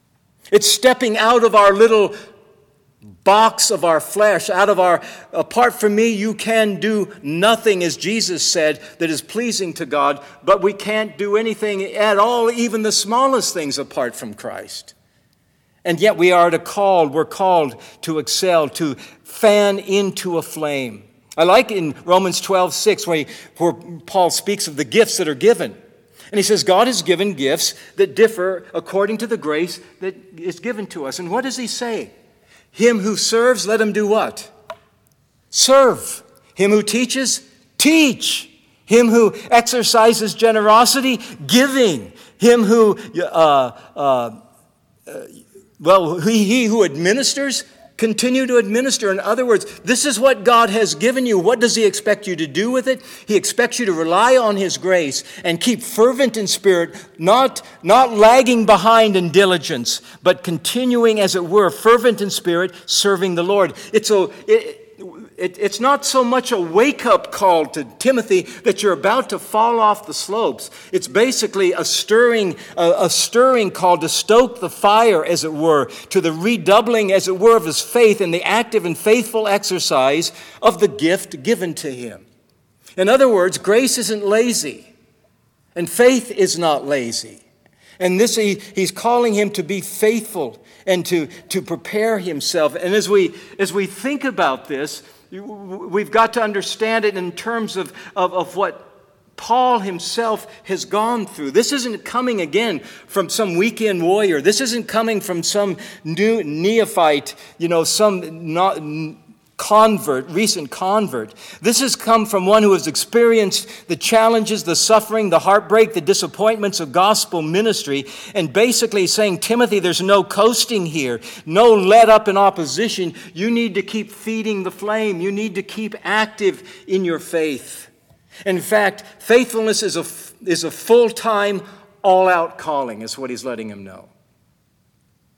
It's stepping out of our little box of our flesh, out of our, apart from me, you can do nothing, as Jesus said, that is pleasing to God, but we can't do anything at all, even the smallest things apart from Christ. And yet we are to called, we're called to excel, to fan into a flame. I like in Romans twelve six where, he, where Paul speaks of the gifts that are given. And he says, God has given gifts that differ according to the grace that is given to us. And what does he say? Him who serves, let him do what? Serve. Him who teaches, teach. Him who exercises generosity, giving. Him who, uh, uh, uh, well, he, he who administers, continue to administer. In other words, this is what God has given you. What does he expect you to do with it? He expects you to rely on his grace and keep fervent in spirit, not, not lagging behind in diligence, but continuing, as it were, fervent in spirit, serving the Lord. It's a... It, It, it's not so much a wake-up call to Timothy that you're about to fall off the slopes. It's basically a stirring, a, a stirring call to stoke the fire, as it were, to the redoubling, as it were, of his faith and the active and faithful exercise of the gift given to him. In other words, grace isn't lazy, and faith is not lazy. And this, he, he's calling him to be faithful and to, to prepare himself. And as we, as we think about this, we've got to understand it in terms of, of, of what Paul himself has gone through. This isn't coming again from some weekend warrior. This isn't coming from some new neophyte, you know, some not, convert, recent convert. This has come from one who has experienced the challenges, the suffering, the heartbreak, the disappointments of gospel ministry, and basically saying, Timothy, there's no coasting here, no let up in opposition. You need to keep feeding the flame. You need to keep active in your faith. In fact, faithfulness is a, is a full-time, all-out calling, is what he's letting him know.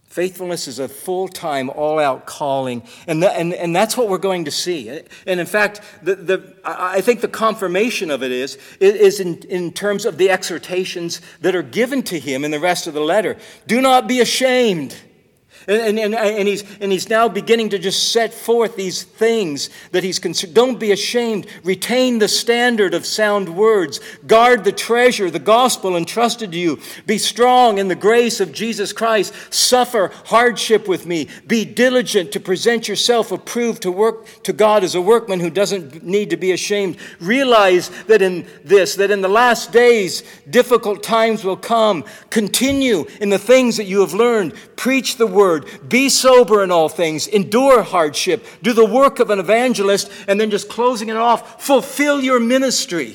Faithfulness is a full-time, all-out calling, and, that, and, and that's what we're going to see. And in fact, the, the, I think the confirmation of it is, is in, in terms of the exhortations that are given to him in the rest of the letter. Do not be ashamed. And, and, and, he's, and he's now beginning to just set forth these things that he's concerned. Don't be ashamed. Retain the standard of sound words. Guard the treasure, the gospel entrusted to you. Be strong in the grace of Jesus Christ. Suffer hardship with me. Be diligent to present yourself approved to work to God as a workman who doesn't need to be ashamed. Realize that in this, that in the last days, difficult times will come. Continue in the things that you have learned. Preach the word. Be sober in all things. Endure hardship. Do the work of an evangelist. And then just closing it off, fulfill your ministry.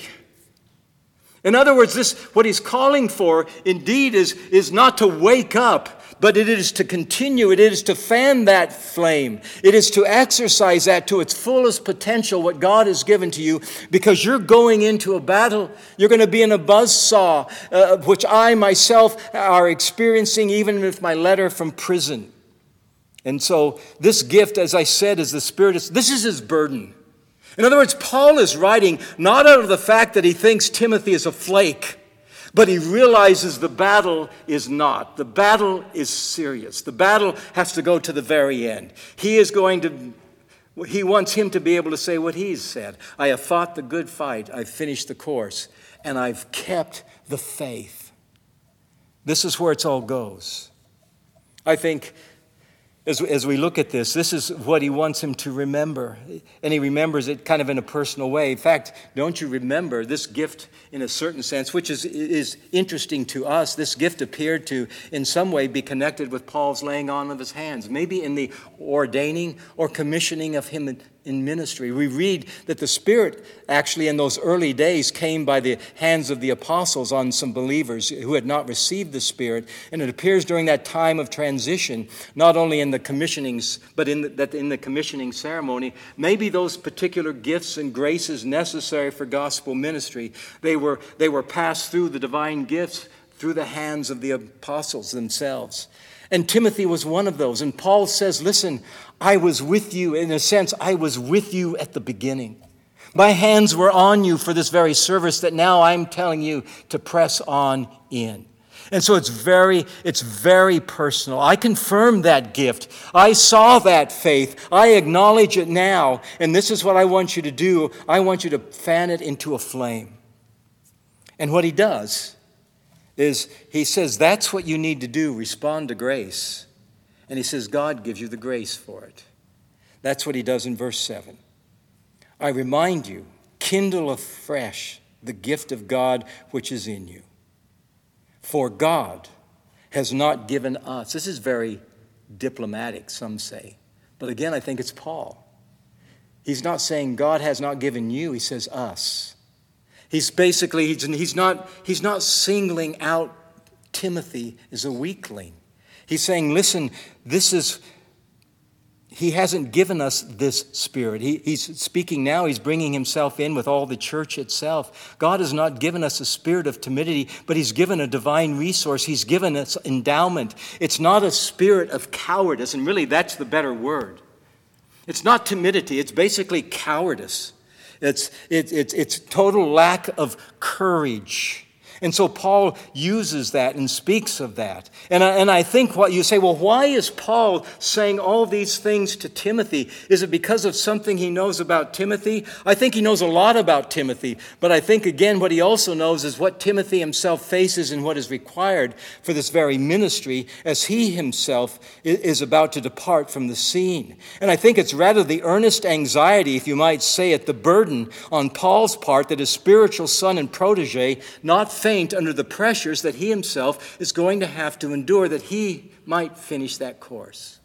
In other words, this what he's calling for indeed is, is not to wake up, but it is to continue. It is to fan that flame. It is to exercise that to its fullest potential, what God has given to you, because you're going into a battle. You're going to be in a buzzsaw, uh, which I myself are experiencing even with my letter from prison. And so this gift, as I said, is the Spirit. This is his burden. In other words, Paul is writing not out of the fact that he thinks Timothy is a flake, but he realizes the battle is not. The battle is serious. The battle has to go to the very end. He is going to, he wants him to be able to say what he's said. I have fought the good fight. I've finished the course. And I've kept the faith. This is where it all goes. I think As, as we look at this, this is what he wants him to remember. And he remembers it kind of in a personal way. In fact, don't you remember this gift in a certain sense, which is, is interesting to us. This gift appeared to, in some way, be connected with Paul's laying on of his hands, maybe in the ordaining or commissioning of him in, in ministry. We read that the Spirit actually in those early days came by the hands of the apostles on some believers who had not received the Spirit. And it appears during that time of transition, not only in the commissionings, but in the, that in the commissioning ceremony, maybe those particular gifts and graces necessary for gospel ministry, they were they were passed through the divine gifts through the hands of the apostles themselves. And Timothy was one of those. And Paul says, listen, I was with you, in a sense, I was with you at the beginning. My hands were on you for this very service that now I'm telling you to press on in. And so it's very, it's very personal. I confirm that gift. I saw that faith. I acknowledge it now. And this is what I want you to do. I want you to fan it into a flame. And what he does is he says, that's what you need to do. Respond to grace. And he says, God gives you the grace for it. That's what he does in verse seven. I remind you, kindle afresh the gift of God which is in you. For God has not given us. This is very diplomatic, some say. But again, I think it's Paul. He's not saying God has not given you. He says us. He's basically, he's, he's, not, he's not singling out Timothy as a weakling. He's saying, listen, this is, he hasn't given us this spirit. He, he's speaking now, he's bringing himself in with all the church itself. God has not given us a spirit of timidity, but he's given a divine resource. He's given us endowment. It's not a spirit of cowardice, and really that's the better word. It's not timidity, it's basically cowardice. It's, it, it's, it's total lack of courage. And so Paul uses that and speaks of that. And I, and I think what you say, well, why is Paul saying all these things to Timothy? Is it because of something he knows about Timothy? I think he knows a lot about Timothy. But I think, again, what he also knows is what Timothy himself faces and what is required for this very ministry as he himself is about to depart from the scene. And I think it's rather the earnest anxiety, if you might say it, the burden on Paul's part that his spiritual son and protege not faint under the pressures that he himself is going to have to endure, that he might finish that course.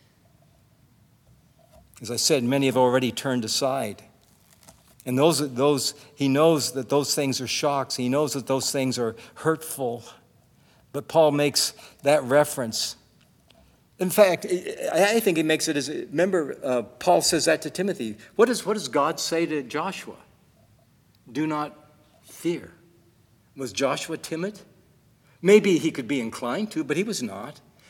As I said, many have already turned aside. And those, those, he knows that those things are shocks. He knows that those things are hurtful. But Paul makes that reference. In fact, I think he makes it as, remember, uh, Paul says that to Timothy. What does, what does God say to Joshua? Do not fear. Was Joshua timid? Maybe he could be inclined to, but he was not.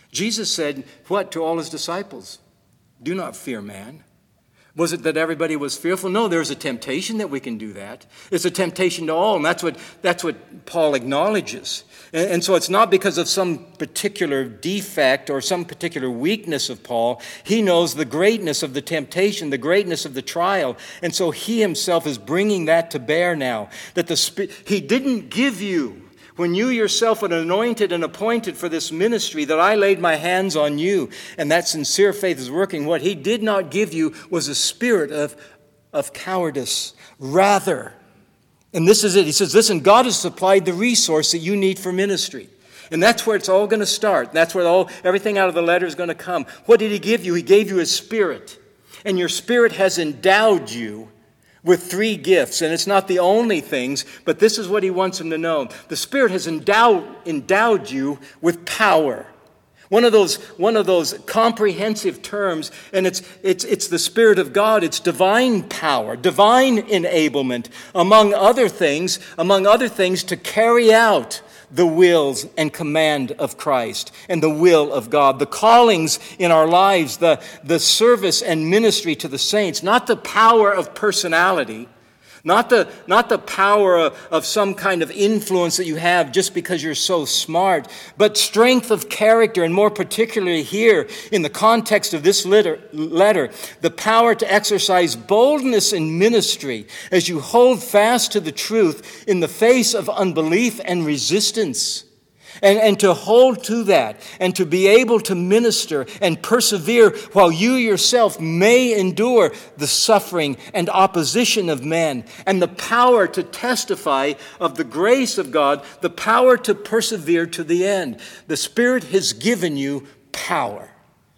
Jesus said, what, to all his disciples? Do not fear man. Was it that everybody was fearful? No, there's a temptation that we can do that. It's a temptation to all, and that's what, that's what Paul acknowledges. And, and so it's not because of some particular defect or some particular weakness of Paul. He knows the greatness of the temptation, the greatness of the trial. And so he himself is bringing that to bear now. That the Spirit, he didn't give you, when you yourself were anointed and appointed for this ministry, that I laid my hands on you, and that sincere faith is working. What he did not give you was a spirit of, of cowardice. Rather, and this is it, he says, listen, God has supplied the resource that you need for ministry. And that's where it's all going to start. That's where all everything out of the letter is going to come. What did he give you? He gave you his Spirit. And your Spirit has endowed you with three gifts, and it's not the only things, but this is what he wants them to know. The Spirit has endowed, endowed you with power. One of those, one of those comprehensive terms, and it's, it's, it's the Spirit of God. It's divine power, divine enablement, among other things, among other things, to carry out the wills and command of Christ and the will of God, the callings in our lives, the, the service and ministry to the saints, not the power of personality, not the, not the power of, of some kind of influence that you have just because you're so smart, but strength of character, and more particularly here in the context of this letter, letter, the power to exercise boldness in ministry as you hold fast to the truth in the face of unbelief and resistance. And, and to hold to that and to be able to minister and persevere while you yourself may endure the suffering and opposition of men, and the power to testify of the grace of God, the power to persevere to the end. The Spirit has given you power.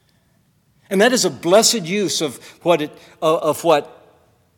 And that is a blessed use of what it, of what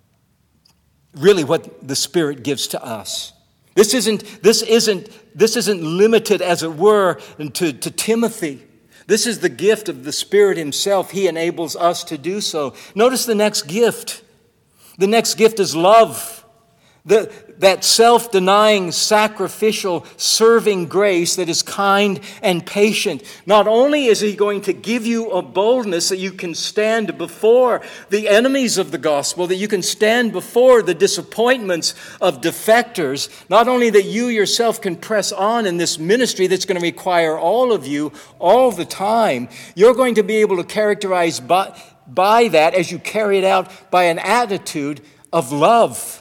really what the Spirit gives to us. This isn't, this isn't, this isn't limited, as it were, to, to Timothy. This is the gift of the Spirit himself. He enables us to do so. Notice the next gift. The next gift is love. The, that self-denying, sacrificial, serving grace that is kind and patient. Not only is he going to give you a boldness that you can stand before the enemies of the gospel, that you can stand before the disappointments of defectors, not only that you yourself can press on in this ministry that's going to require all of you all the time, you're going to be able to characterize by, by that as you carry it out by an attitude of love,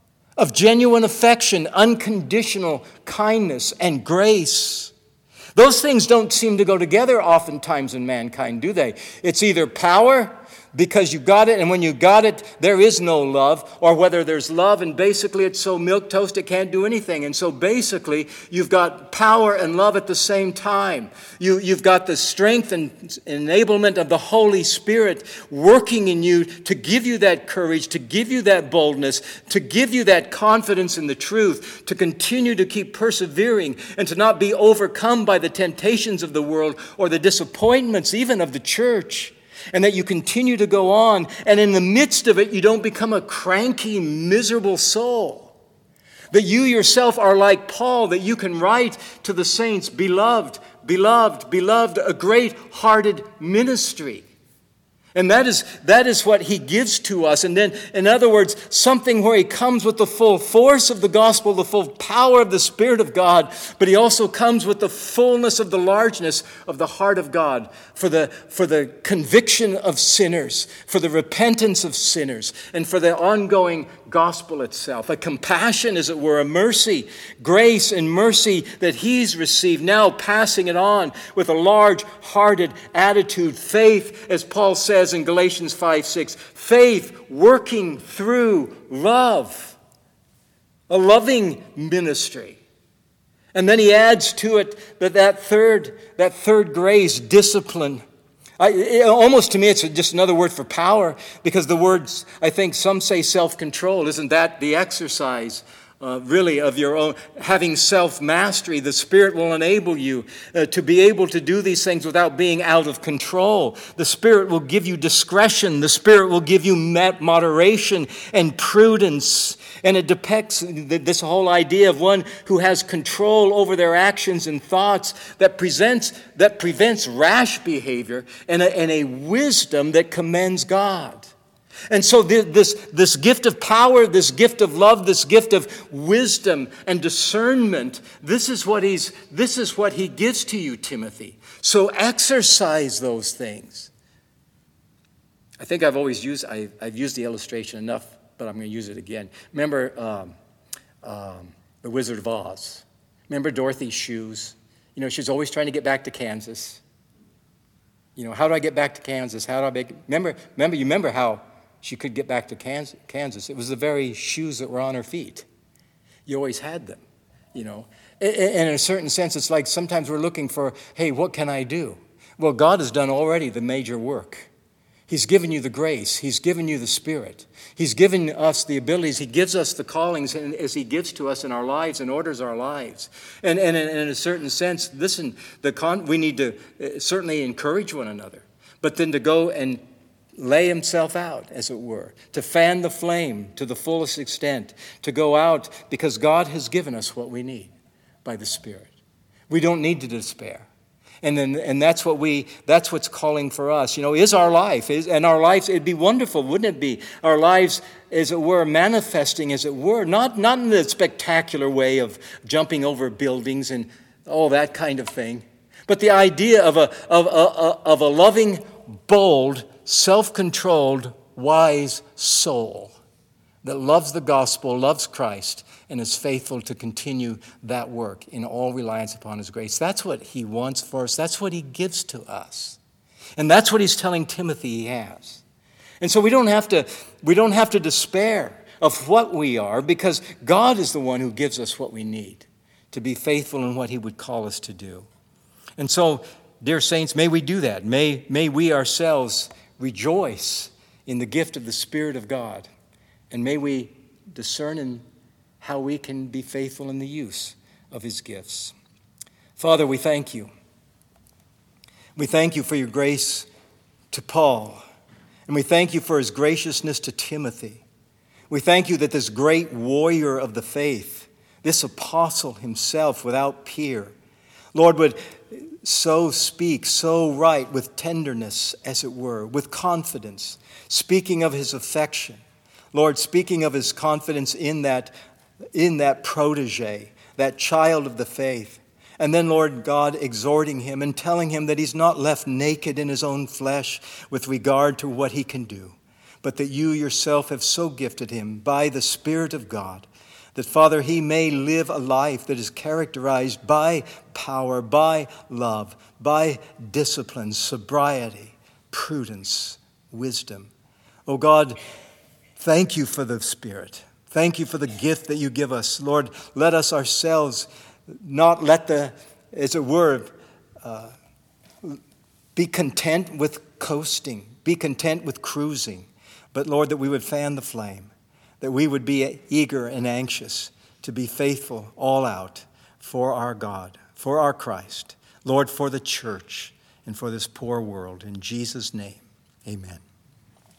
of genuine affection, unconditional kindness, and grace. Those things don't seem to go together oftentimes in mankind, do they? It's either power, because you got it, and when you got it, there is no love, or whether there's love and basically it's so milquetoast it can't do anything. And so basically you've got power and love at the same time. You, you've got the strength and enablement of the Holy Spirit working in you to give you that courage, to give you that boldness, to give you that confidence in the truth, to continue to keep persevering and to not be overcome by the temptations of the world or the disappointments even of the church. And that you continue to go on, and in the midst of it, you don't become a cranky, miserable soul. That you yourself are like Paul, that you can write to the saints, beloved, beloved, beloved, a great-hearted ministry. And that is, that is what he gives to us. And then, in other words, something where he comes with the full force of the gospel, the full power of the Spirit of God, but he also comes with the fullness of the largeness of the heart of God for the, for the conviction of sinners, for the repentance of sinners, and for the ongoing gospel itself. A compassion, as it were, a mercy, grace and mercy that he's received, now passing it on with a large-hearted attitude. Faith, as Paul says, in Galatians five six, faith working through love, a loving ministry. And then he adds to it that that third, that third grace, discipline. I, it, almost to me, it's just another word for power, because the words, I think some say self-control. Isn't that the exercise uh, really of your own, having self-mastery. The Spirit will enable you uh, to be able to do these things without being out of control. The Spirit will give you discretion. The Spirit will give you moderation and prudence. And it depicts this whole idea of one who has control over their actions and thoughts that presents that prevents rash behavior and a, and a wisdom that commends God. And so this, this gift of power, this gift of love, this gift of wisdom and discernment, this is what he's this is what he gives to you, Timothy. So exercise those things. I think I've always used I, I've used the illustration enough, but I'm going to use it again. Remember um, um, the Wizard of Oz? Remember Dorothy's shoes? You know, she's always trying to get back to Kansas. You know, how do I get back to Kansas? How do I make? Remember, remember, you remember how she could get back to Kansas. It was the very shoes that were on her feet. You always had them, you know. And in a certain sense, it's like sometimes we're looking for, hey, what can I do? Well, God has done already the major work. He's given you the grace. He's given you the Spirit. He's given us the abilities. He gives us the callings as he gives to us in our lives and orders our lives. And, and in a certain sense, listen, the con- we need to certainly encourage one another, but then to go and lay himself out, as it were, to fan the flame to the fullest extent, to go out because God has given us what we need by the Spirit. We don't need to despair. And then, and that's what we, that's what's calling for us. You know, is our life, is, and our lives, it'd be wonderful, wouldn't it be? Our lives, as it were, manifesting, as it were, not, not in the spectacular way of jumping over buildings and all that kind of thing, but the idea of a, of a, of a loving, bold, self-controlled, wise soul that loves the gospel, loves Christ, and is faithful to continue that work in all reliance upon his grace. That's what he wants for us. That's what he gives to us. And that's what he's telling Timothy he has. And so we don't have to, we don't have to despair of what we are, because God is the one who gives us what we need to be faithful in what he would call us to do. And so, dear saints, may we do that. May, may we ourselves rejoice in the gift of the Spirit of God. And may we discern in how we can be faithful in the use of his gifts. Father, we thank you. We thank you for your grace to Paul. And we thank you for his graciousness to Timothy. We thank you that this great warrior of the faith, this apostle himself without peer, Lord, would so speak, so write with tenderness, as it were, with confidence, speaking of his affection. Lord, speaking of his confidence in that, in that protege, that child of the faith. And then, Lord God, exhorting him and telling him that he's not left naked in his own flesh with regard to what he can do, but that you yourself have so gifted him by the Spirit of God that, Father, he may live a life that is characterized by power, by love, by discipline, sobriety, prudence, wisdom. Oh God, thank you for the Spirit. Thank you for the gift that you give us. Lord, let us ourselves not let the, as it were, uh, be content with coasting, be content with cruising, but Lord, that we would fan the flame, that we would be eager and anxious to be faithful all out for our God, for our Christ, Lord, for the church and for this poor world. In Jesus' name, amen.